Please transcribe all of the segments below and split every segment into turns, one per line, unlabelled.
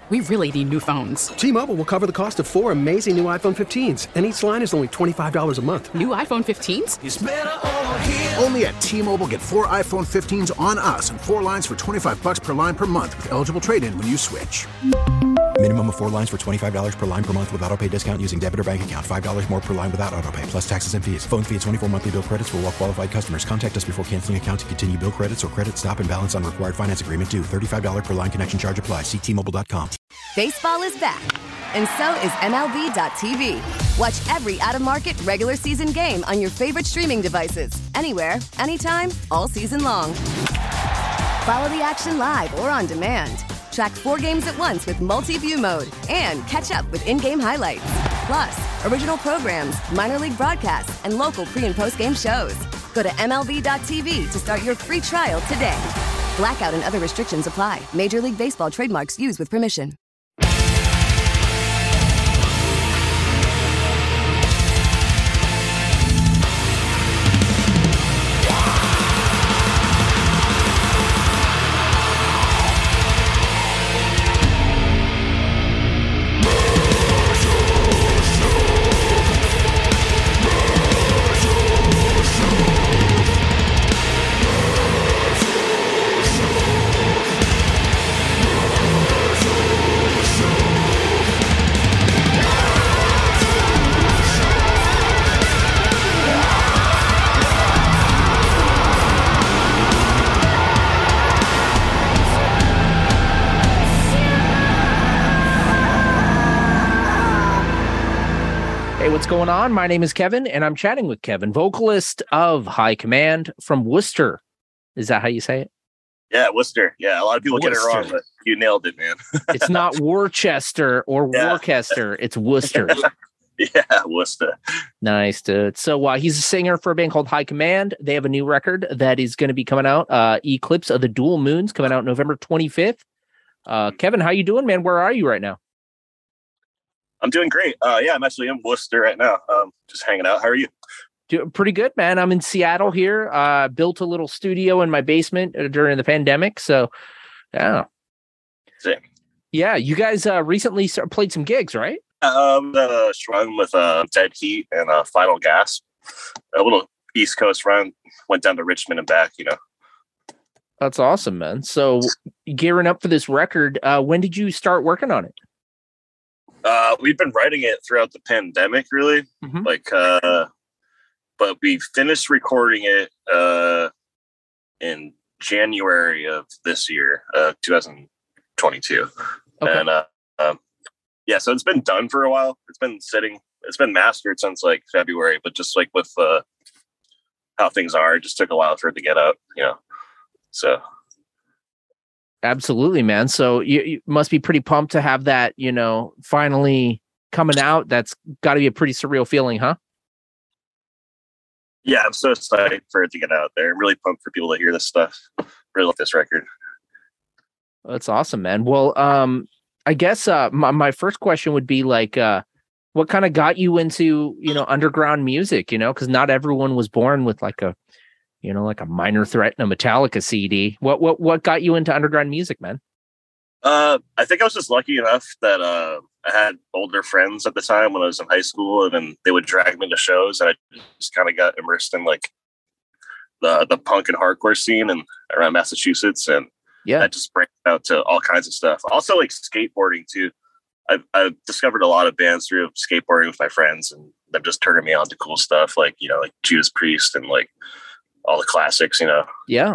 We really need new phones.
T-Mobile will cover the cost of 4 amazing new iPhone 15s, and each line is only $25 a month.
New iPhone 15s?
It's better over here.
Only at T-Mobile, get 4 iPhone 15s on us and 4 lines for $25 per line per month with eligible trade-in when you switch.
Minimum of 4 lines for $25 per line per month with autopay discount using debit or bank account. $5 more per line without autopay, plus taxes and fees. Phone fee at 24 monthly bill credits for well-qualified customers. Contact us before canceling account to continue bill credits or credit stop and balance on required finance agreement due. $35 per line connection charge applies. See T-Mobile.com.
Baseball is back, and so is MLB.tv. Watch every out-of-market regular season game on your favorite streaming devices, anywhere, anytime, all season long. Follow the action live or on demand. Track 4 games at once with multi-view mode and catch up with in-game highlights. Plus, original programs, minor league broadcasts, and local pre- and post-game shows. Go to MLB.tv to start your free trial today. Blackout and other restrictions apply. Major League Baseball trademarks used with permission.
What's going on? My name is Kevin, and I'm chatting with Kevin, vocalist of High Command from Worcester. Is that how you say it?
Yeah, Worcester. Yeah, a lot of people get it wrong, but you nailed it, man.
It's not Worcester or Worcester. It's Worcester.
Yeah, Worcester.
Nice, dude. So he's a singer for a band called High Command. They have a new record that is going to be coming out, Eclipse of the Dual Moons, coming out November 25th. Kevin, how you doing, man? Where are you right now?
I'm doing great. Yeah, I'm actually in Worcester right now. Just hanging out. How are you?
Doing pretty good, man. I'm in Seattle here. Built a little studio in my basement during the pandemic. So, yeah.
Sick.
Yeah, you guys recently played some gigs, right?
Run with Dead Heat and Final Gas. A little East Coast run. Went down to Richmond and back, you know.
That's awesome, man. So, gearing up for this record, when did you start working on it?
We've been writing it throughout the pandemic, really.
Mm-hmm.
But we finished recording it in January of this year, 2022. Okay. And yeah, so it's been done for a while. It's been sitting. It's been mastered since like February, but just like with how things are, it just took a while for it to get out. You know, so.
Absolutely, man. So you must be pretty pumped to have that, you know, finally coming out. That's got to be a pretty surreal feeling, huh?
Yeah, I'm so excited for it to get out there. I'm really pumped for people to hear this stuff. Really love this record.
That's awesome, man. Well, I guess my first question would be like, what kind of got you into, you know, underground music, you know, because not everyone was born with like a Minor Threat and a Metallica CD. What got you into underground music, man?
I think I was just lucky enough that I had older friends at the time when I was in high school, and then they would drag me to shows, and I just kind of got immersed in like the punk and hardcore scene and around Massachusetts, and that just branched out to all kinds of stuff. Also, like skateboarding too. I've discovered a lot of bands through skateboarding with my friends, and them just turning me on to cool stuff like, you know, like Judas Priest and like all the classics, you know.
Yeah.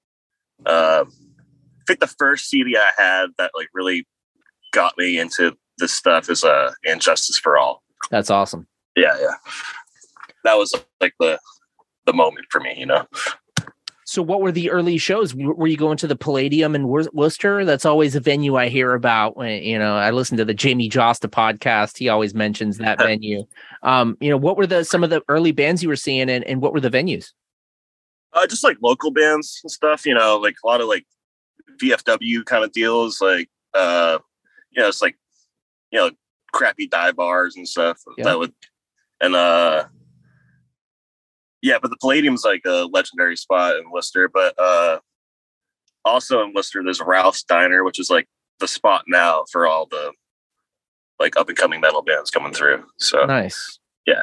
I think the first CD I had that like really got me into this stuff is And Justice for All.
That's awesome.
Yeah. That was like the moment for me, you know.
So what were the early shows? Were you going to the Palladium in Worcester? That's always a venue I hear about when, you know, I listen to the Jamie Josta podcast. He always mentions that venue. You know, what were some of the early bands you were seeing, and what were the venues?
Just like local bands and stuff, you know, like a lot of like VFW kind of deals, like, you know, it's like, you know, crappy dive bars and stuff that would, and, yeah, but the Palladium's like a legendary spot in Worcester, but, also in Worcester, there's Ralph's Diner, which is like the spot now for all the like up and coming metal bands coming through. So
nice.
Yeah.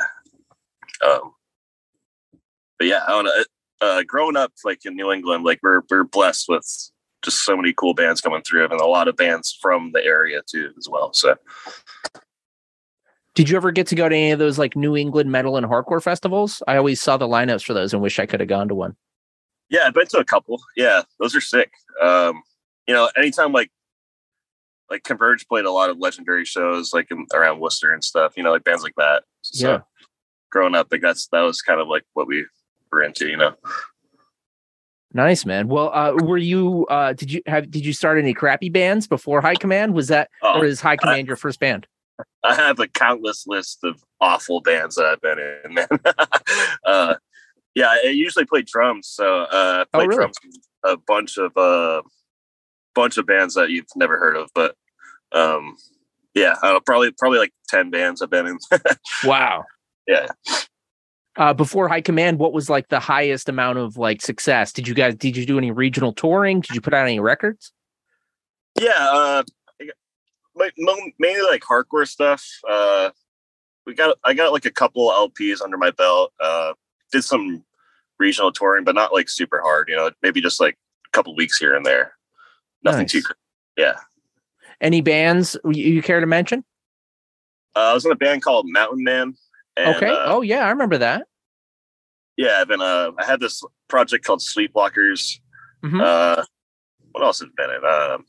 But yeah, I don't know. Growing up like in New England, like we're blessed with just so many cool bands coming through, and a lot of bands from the area too as well. So
did you ever get to go to any of those like New England metal and hardcore festivals? I always saw the lineups for those and wish I could have gone to one.
Yeah, I've been to a couple. Yeah, those are sick. Anytime like Converge played a lot of legendary shows like around Worcester and stuff, like bands like that. So
yeah.
Growing up, like that was kind of like what we were into,
Nice, man. Well, were you did you start any crappy bands before High Command? Was that or is High Command your first band?
I have a countless list of awful bands that I've been in, man. Yeah, I usually play drums, so I play drums in a bunch of bands that you've never heard of, but yeah, probably like 10 bands I've been in.
Wow.
Yeah.
Before High Command, what was like the highest amount of like success? Did you do any regional touring? Did you put out any records?
Yeah, mainly like hardcore stuff. I got like a couple LPs under my belt. Did some regional touring, but not like super hard. Maybe just like a couple weeks here and there. Nothing too. Yeah.
Any bands you care to mention?
I was in a band called Mountain Man. And,
okay. Oh yeah, I remember that.
Yeah, I've been. I had this project called Sleepwalkers.
Mm-hmm.
What else has been in?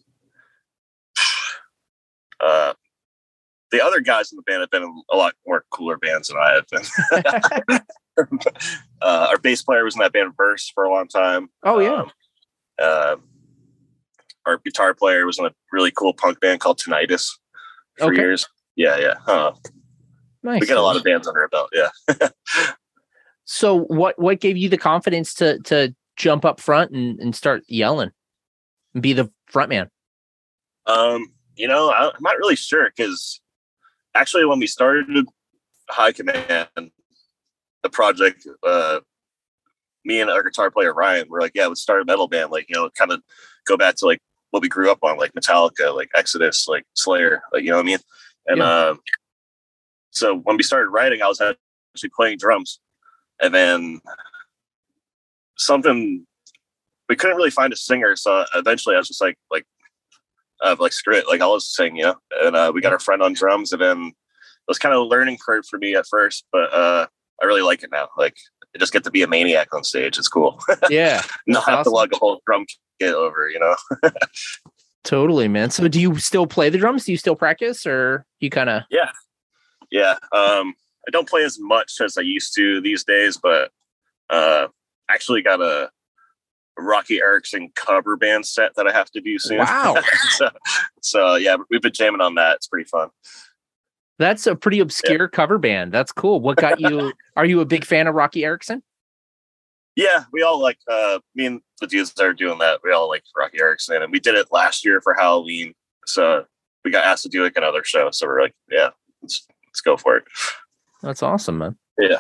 The other guys in the band have been in a lot more cooler bands than I have been. Our bass player was in that band Verse for a long time.
Oh yeah.
Our guitar player was in a really cool punk band called Tinnitus for years. Yeah.
Nice.
We got a lot of bands under our belt. Yeah.
So what gave you the confidence to jump up front and start yelling and be the front man?
I'm not really sure, because actually when we started High Command, the project, me and our guitar player Ryan were like, yeah, let's start a metal band, like, kind of go back to like what we grew up on, like Metallica, like Exodus, like Slayer, like, you know what I mean? And so when we started writing, I was actually playing drums, and then we couldn't really find a singer, so eventually I was just like screw it, like I'll just sing, and we got our friend on drums, and then it was kind of a learning curve for me at first, but I really like it now. Like, I just get to be a maniac on stage. It's cool.
Yeah.
Not have to lug a whole drum kit over,
Totally, man. So do you still play the drums? Do you still practice, or you kind of?
Yeah. I don't play as much as I used to these days, but actually got a Rocky Erickson cover band set that I have to do soon.
Wow.
so yeah, we've been jamming on that. It's pretty fun.
That's a pretty obscure cover band. That's cool. What got you? Are you a big fan of Rocky Erickson?
Yeah, we all like, me and the dudes that are doing that, we all like Rocky Erickson, and we did it last year for Halloween. So we got asked to do like another show. So we're like, yeah, let's go for it.
That's awesome, man.
Yeah.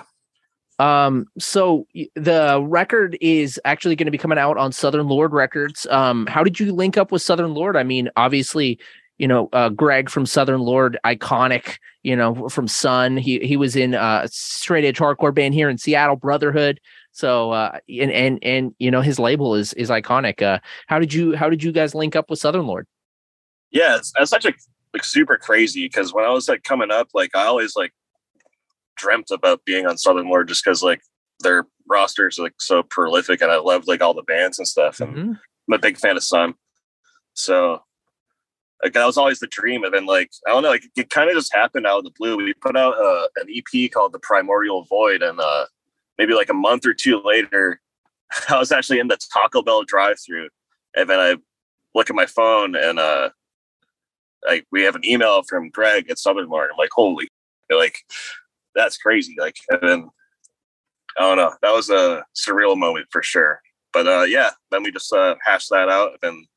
So the record is actually going to be coming out on Southern Lord Records. How did you link up with Southern Lord? I mean, obviously, Greg from Southern Lord, iconic, from Sun. He was in straight edge hardcore band here in Seattle, Brotherhood. So and his label is iconic. How did you guys link up with Southern Lord?
Yeah, it's such a super crazy, because when I was like coming up, like I always like dreamt about being on Southern Lord, just because like their roster is like so prolific, and I love like all the bands and stuff, and I'm a big fan of Sun. So like that was always the dream. And then like, I don't know, like it kind of just happened out of the blue. We put out an EP called The Primordial Void, and maybe like a month or two later, I was actually in the Taco Bell drive-thru, and then I look at my phone, and like we have an email from Greg at Southern Lord. I'm like, holy, like that's crazy. Like, and then I don't know, that was a surreal moment for sure. But yeah, then we just hashed that out, and then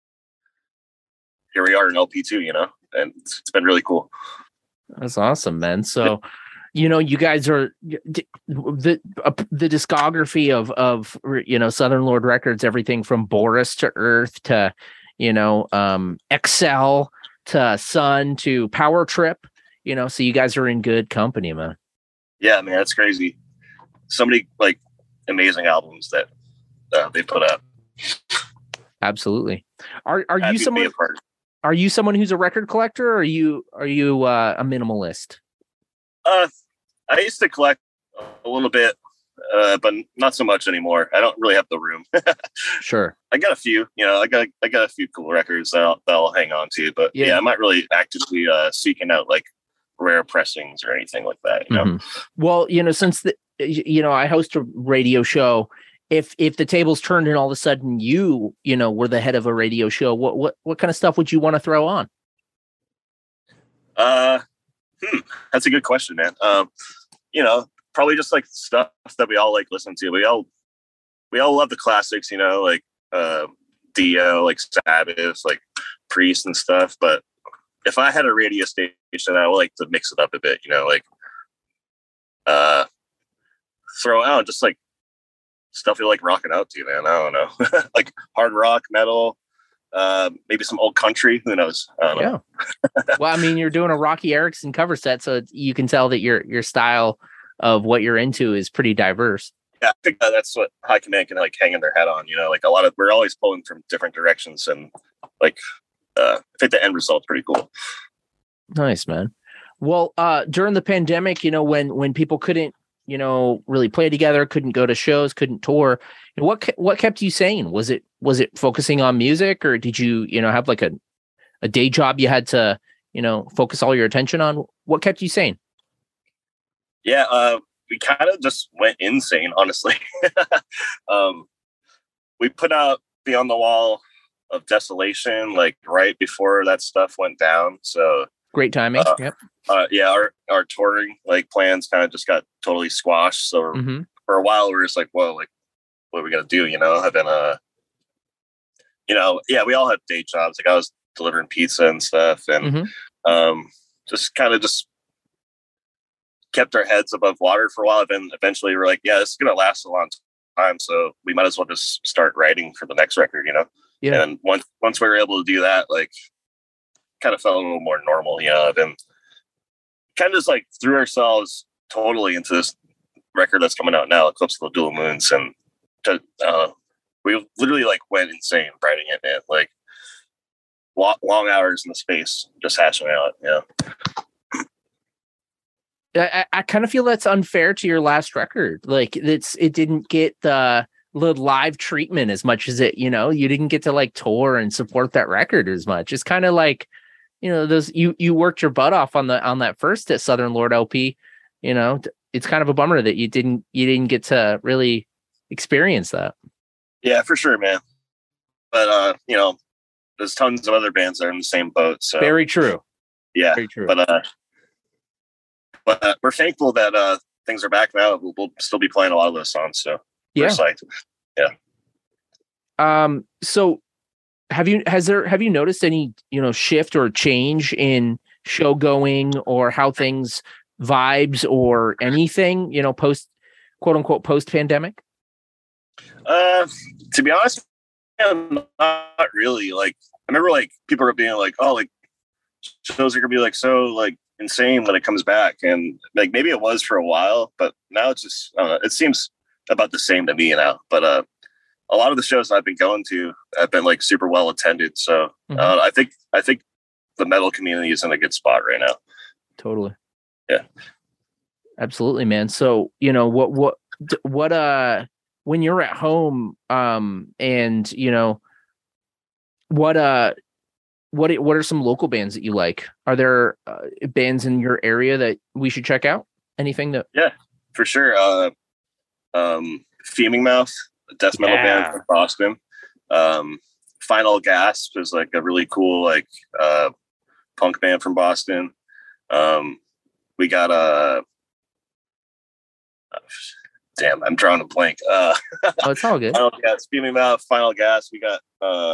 here we are in LP2, and it's been really cool.
That's awesome, man. So, you guys are the discography of Southern Lord Records, everything from Boris to Earth to, Excel to Sun to Power Trip, so you guys are in good company, man.
Yeah, man, it's crazy. So many like amazing albums that they put out.
Absolutely. Are
Happy
you
to be
someone?
a part.
Are you someone who's a record collector, or are you a minimalist?
I used to collect a little bit, but not so much anymore. I don't really have the room.
Sure.
I got a few, I got a few cool records that I'll hang on to, but yeah, I'm not really actively seeking out like rare pressings or anything like that.
Mm-hmm. Well, since I host a radio show, if the tables turned and all of a sudden you were the head of a radio show, what kind of stuff would you want to throw on?
That's a good question, man. Probably just like stuff that we all like listen to. We all love the classics, like Dio, like Sabbath, like Priest and stuff. But if I had a radio station, I would like to mix it up a bit, throw out just like stuff you like rocking out to, man. I don't know. Like hard rock, metal, maybe some old country. Who knows? I don't know.
Well, I mean, you're doing a Rocky Erickson cover set, so you can tell that your style of what you're into is pretty diverse.
Yeah, I think that's what High Command can like hang in their head on. Like we're always pulling from different directions, and like I think the end result's pretty cool.
Nice, man. Well, during the pandemic, when people couldn't, really play together, couldn't go to shows, couldn't tour, what kept you sane? Was it focusing on music, or did you, have like a day job you had to, focus all your attention on? What kept you sane?
Yeah, we kind of just went insane, honestly. We put out Beyond the Wall of Desolation, like right before that stuff went down. So
great timing. Yep.
Yeah, our touring like plans kind of just got totally squashed. So for a while we were just like, whoa, like what are we gonna do? I've been yeah, we all had day jobs. Like I was delivering pizza and stuff, and just kind of just kept our heads above water for a while. Then eventually we're like, yeah, this is gonna last a long time, so we might as well just start writing for the next record, Yeah. And once we were able to do that, like kind of felt a little more normal, then kind of just like threw ourselves totally into this record that's coming out now, Eclipse of the Dual Moons, and we literally like went insane writing it, man. Like long hours in the space just hashing out. Yeah.
I kind of feel that's unfair to your last record. Like it didn't get the live treatment as much as it, you didn't get to like tour and support that record as much. It's kind of like, those you worked your butt off on that first at Southern Lord LP. It's kind of a bummer that you didn't get to really experience that. Yeah,
for sure, man. But there's tons of other bands that are in the same boat. So
very true.
Yeah,
very true.
But we're thankful that things are back now. We'll still be playing a lot of those songs. So we're psyched. Yeah.
So have you noticed any, shift or change in show going or how things vibes or anything, post quote unquote post pandemic?
To be honest, not really. Like I remember like people were being like, oh, like shows are gonna be like so like insane when it comes back, and like maybe it was for a while, but now it's just it seems about the same to me now. But a lot of the shows I've been going to have been like super well attended, so I think the metal community is in a good spot right now.
Totally.
Yeah,
absolutely, man. So what when you're at home and what are some local bands that you like? Are there bands in your area that we should check out? Anything that?
Yeah, for sure. Fuming Mouth, a death metal band from Boston. Final Gasp is like a really cool like punk band from Boston. We got damn, I'm drawing a blank.
Oh, it's all good.
Final Gasp, Fuming Mouth, Final Gasp. We got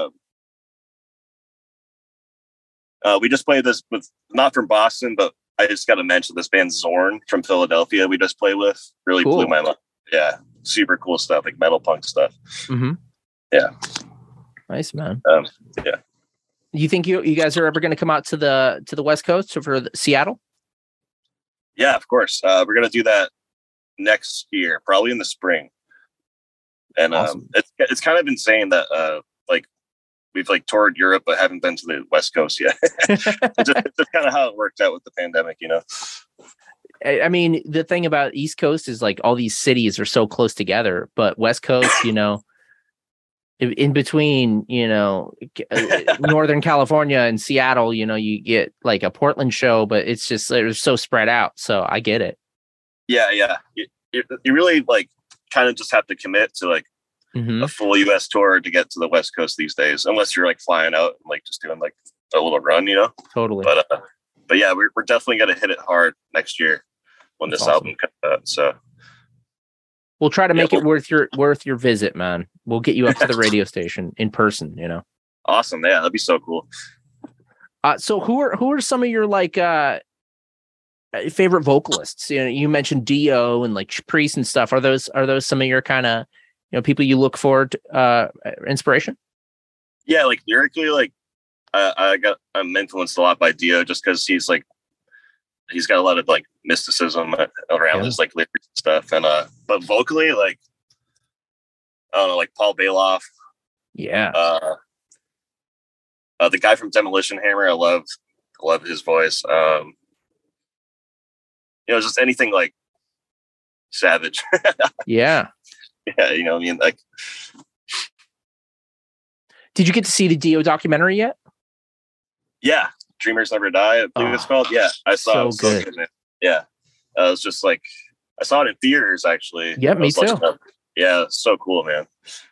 we just played this with, not from Boston, but I just got to mention this band Zorn from Philadelphia. We just played with, really cool. Blew my mind. Yeah, super cool stuff, like metal punk stuff.
Mm-hmm.
Yeah,
nice, man.
Yeah.
You think you guys are ever going to come out to the West Coast for Seattle?
Yeah, of course. We're gonna do that next year, probably in the spring. And
Awesome.
It's kind of insane that like we've like toured Europe but haven't been to the West Coast yet. It's just kind of how it worked out with the pandemic, you know.
I mean, the thing about East Coast is like all these cities are so close together, but West Coast, you know, in between, you know, Northern California and Seattle, you know, you get like a Portland show, but it's just they're so spread out. So I get it.
Yeah. You really like kind of just have to commit to like a full US tour to get to the West Coast these days, unless you're like flying out and like just doing like a little run, you know.
Totally.
But yeah, we're definitely gonna hit it hard next year when this album comes out. So
we'll try to make it worth your visit, man. We'll get you up to the radio station in person, you know.
Awesome. Yeah, that'd be so cool.
So who are some of your like favorite vocalists? You know, you mentioned Dio and like Priest and stuff. Are those some of your kind of, you know, people you look for inspiration?
Yeah, like lyrically, like I'm influenced a lot by Dio just because he's got a lot of like mysticism around his like lyrics and stuff. And but vocally, like I don't know, like Paul Bailoff.
Yeah.
The guy from Demolition Hammer, I love his voice. You know, just anything like Savage.
Yeah.
Yeah, you know what I mean? Like,
did you get to see the Dio documentary yet?
Yeah, Dreamers Never Die, I believe it's called. Yeah, I saw it. So good, man. Yeah, it was just like I saw it in theaters actually.
Yeah, me too.
Yeah, so cool, man.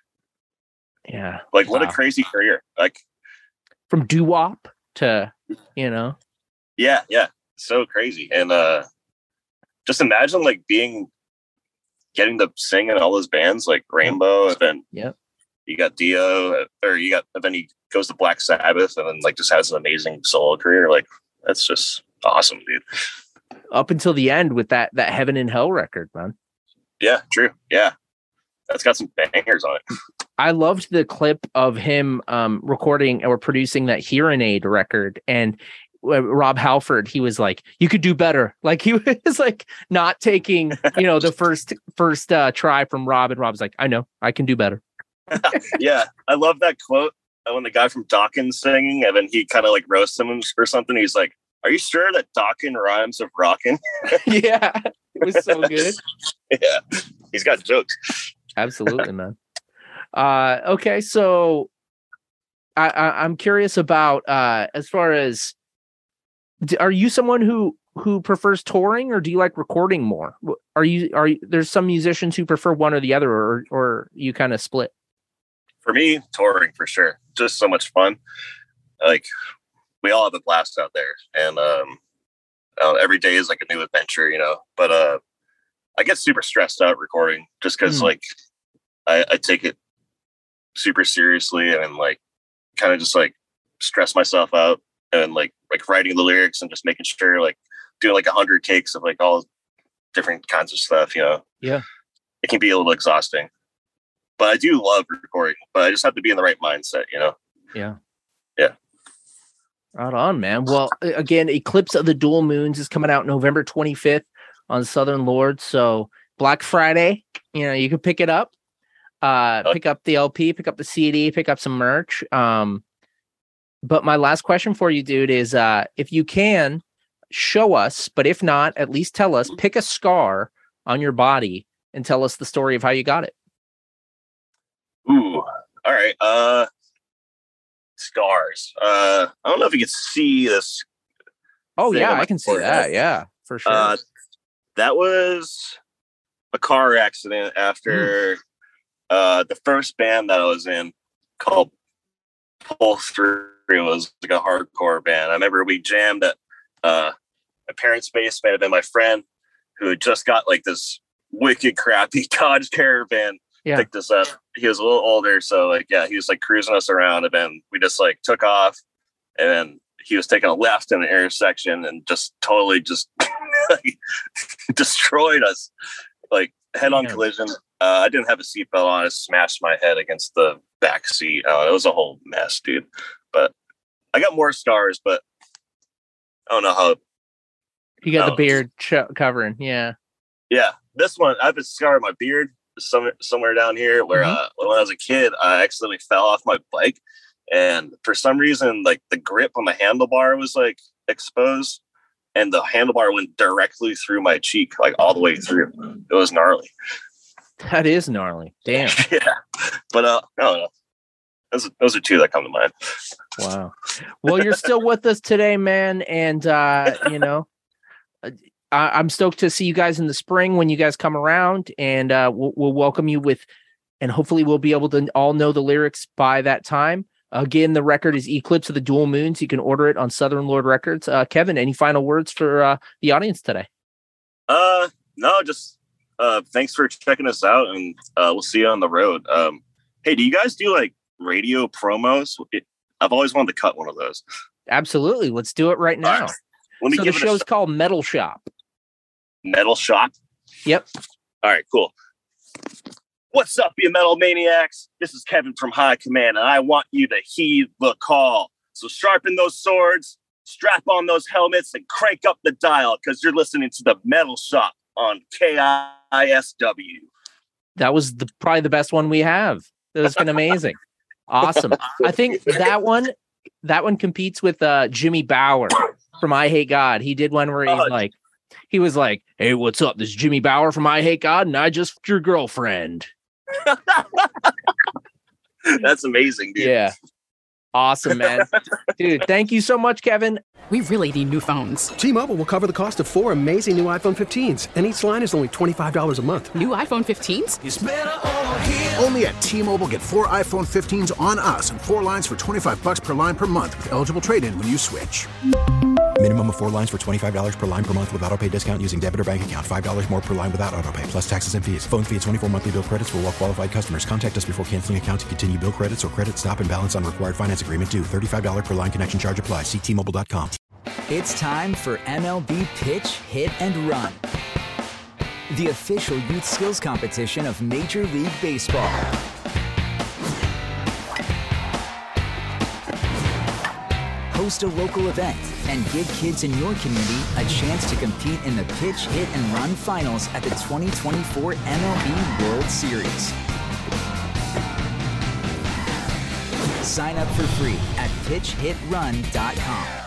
Yeah,
like what a crazy career! Like
from doo-wop to, you know.
Yeah, so crazy, and just imagine like getting to sing in all those bands like Rainbow, and then you got Dio, and then he goes to Black Sabbath, and then like just has an amazing solo career. Like that's just awesome, dude.
Up until the end with that Heaven and Hell record, man.
Yeah, true. Yeah, that's got some bangers on it.
I loved the clip of him recording or producing that Hearing Aid record, and Rob Halford, he was like, "You could do better." Like he was like not taking, you know, the first try from Rob, and Rob's like, "I know, I can do better."
Yeah, I love that quote when the guy from Dokken singing, and then he kind of like roasts him or something. He's like, "Are you sure that Dokken rhymes with rockin'?"
Yeah, it was so good.
Yeah, he's got jokes.
Absolutely, man. Okay, so I'm curious about as far as, are you someone who prefers touring, or do you like recording more? Are you there's some musicians who prefer one or the other, or you kind of split?
For me, touring for sure. Just so much fun. Like we all have a blast out there, and every day is like a new adventure, you know. But I get super stressed out recording just because like I take it super seriously, and like kind of just like stress myself out, and like writing the lyrics and just making sure like doing like 100 takes of like all different kinds of stuff, you know.
Yeah,
it can be a little exhausting, but I do love recording, but I just have to be in the right mindset, you know.
Yeah
Right
on, man. Well, again, Eclipse of the Dual Moons is coming out November 25th on Southern Lord, so Black Friday, you know, you can pick it up. Pick up the LP, pick up the CD, pick up some merch. But my last question for you, dude, is if you can show us, but if not, at least tell us, pick a scar on your body and tell us the story of how you got it.
Ooh, all right. Scars. I don't know if you can see this.
Oh yeah, I can see that. Yeah, for sure.
That was a car accident after the first band that I was in called Pull Through. Was like a hardcore band. I remember we jammed at my parents' basement, and then my friend who had just got like this wicked crappy Dodge Caravan picked us up. He was a little older, so like he was like cruising us around, and then we just like took off, and then he was taking a left in the intersection and just totally just like, destroyed us, like head-on collision. I didn't have a seatbelt on. I smashed my head against the back seat. It was a whole mess, dude. But I got more scars, but I don't know how.
You got the beard covering, yeah.
Yeah, this one, I have a scar on my beard somewhere down here where when I was a kid, I accidentally fell off my bike. And for some reason, like the grip on the handlebar was like exposed. And the handlebar went directly through my cheek, like all the way through. It was gnarly.
That is gnarly. Damn.
Yeah. But I don't know. Those are two that come to mind.
Wow. Well, you're still with us today, man. And, I'm stoked to see you guys in the spring when you guys come around. And we'll welcome you with, and hopefully we'll be able to all know the lyrics by that time. Again, the record is Eclipse of the Dual Moons. You can order it on Southern Lord Records. Kevin, any final words for the audience today?
No, just thanks for checking us out, and we'll see you on the road. Hey, do you guys do like radio promos? I've always wanted to cut one of those.
Absolutely. Let's do it right now.
Right.
So the show's called Metal Shop.
Metal Shop?
Yep.
All right, cool. What's up, you metal maniacs? This is Kevin from High Command, and I want you to heed the call. So sharpen those swords, strap on those helmets, and crank up the dial, because you're listening to the Metal Shop on KISW.
That was probably the best one we have. It was been amazing. Awesome. I think that one competes with Jimmy Bauer from I Hate God. He did one where he was like, "Hey, what's up? This is Jimmy Bauer from I Hate God, and I just your girlfriend."
That's amazing, dude.
Yeah. Awesome, man. Dude, thank you so much, Kevin.
We really need new phones.
T-Mobile will cover the cost of 4 amazing new iPhone 15s, and each line is only $25 a month.
New iPhone 15s?
It's better over here. Only at T-Mobile, get 4 iPhone 15s on us and 4 lines for $25 per line per month with eligible trade-in when you switch.
Minimum of 4 lines for $25 per line per month with autopay discount using debit or bank account. $5 more per line without autopay, plus taxes and fees. Phone fee at 24 monthly bill credits for well-qualified customers. Contact us before canceling account to continue bill credits or credit stop and balance on required finance agreement due. $35 per line connection charge applies. See T-Mobile.com.
It's time for MLB Pitch, Hit, and Run, the official youth skills competition of Major League Baseball. Host a local event and give kids in your community a chance to compete in the Pitch, Hit, and Run finals at the 2024 MLB World Series. Sign up for free at pitchhitrun.com.